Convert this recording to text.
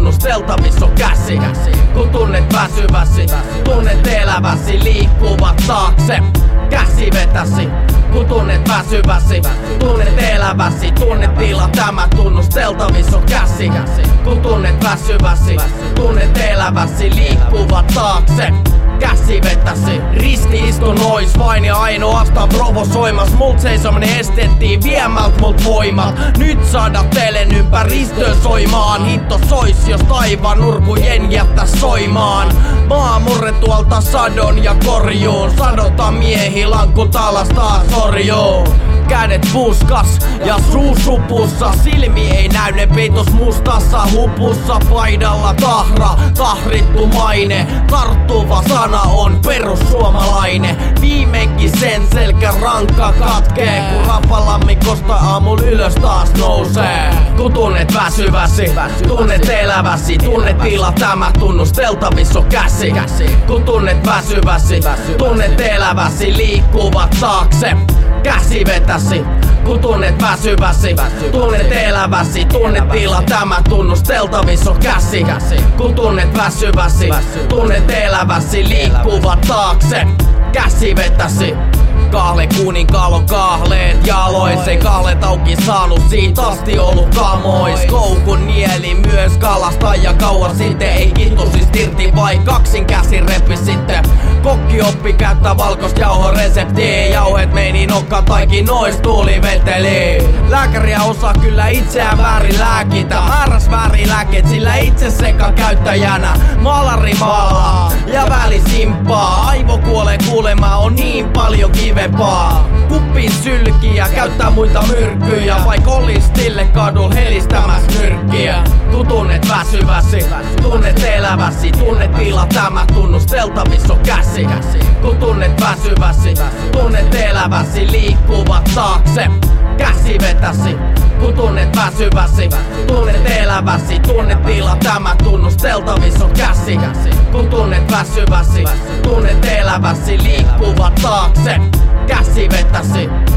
tunnusteltavissa on käsi. Kun tunnet väsyväsi, tunnet eläväsi, liikkuvat taakse. Käsi vetäsi, kun tunnet väsyväsi, tunnet eläväsi, tunnet tila, tämä tunnusteltavissa on käsi. Kun tunnet väsyväsi, tunnet eläväsi, liikkuvat taakse. Käsi vetäsi, risti-istunois vain ja ainoastaan provosoimas. Mult seisominen estettiin viemält mult voimat. Nyt saada telen ympäristöön soimaan. Hitto sois jos taivaan nurkujen jättäs soimaan. Maa murre tuolta sadon ja korjuun. Sadota miehi lankut alas taas sorjuu. Kädet puskas ja suu supussa. Silmi ei näy, ne peitos mustassa hupussa. Paidalla tahra, tahrittu maine. Tarttuva sana on perussuomalainen. Viimeinkin sen selkä rankka katkee. Kun rapalammikosta aamulla ylös taas nousee. Kun tunnet väsyväsi, tunnet eläväsi, tunnet tila, tämä tunnusteltavissa on käsi. Kun tunnet väsyväsi, tunnet eläväsi, liikkuvat taakse. Käsi vetäsi, kun tunnet väsyväsi, tunnet eläväsi, tunnet tila, tämä tunnusteltavissa on käsi. Kun tunnet väsyväsi, tunnet eläväsi, liikkuvat taakse. Käsi vetäsi. Kahle kuninkaalla on kahleet jalois. Ei kahlet auki saanut siitä asti ollut kamois. Koukun nieli myös kalastaja kauan sitten. Ei kitosis irti vai kaksin käsin repi sitten. Kokki oppi käyttää valkoista jauhoreseptiä. Jauhet meni nokka taikinois tuuli veteli. Lääkäriä osaa kyllä itseään väärin lääkitä. Määräs väärin lääket sillä itse seka käyttäjänä. Maalari maalaa ja väli simppaa. Aivo kuolee kuulemaa on niin paljon kivempaa. Kuppiin sylkiä käyttää muita myrkkyjä. Vaik olis stille kadul helistämäs nyrkkiä. Kun tunnet väsyväsi, tunnet eläväsi, tunnet tila, tämä tunnusteltavissa on käsi. Kun tunnet väsyväsi, tunnet eläväsi, liikkuvat taakse. Käsi vetäsi, kun tunnet väsyväsi, tunnet eläväsi, tunnet tila, tämä tunnusteltavissa on käsi. Kun tunnet väsyväsi, tunnet eläväsi, liikkuvat taakse. Käsi vetäsi.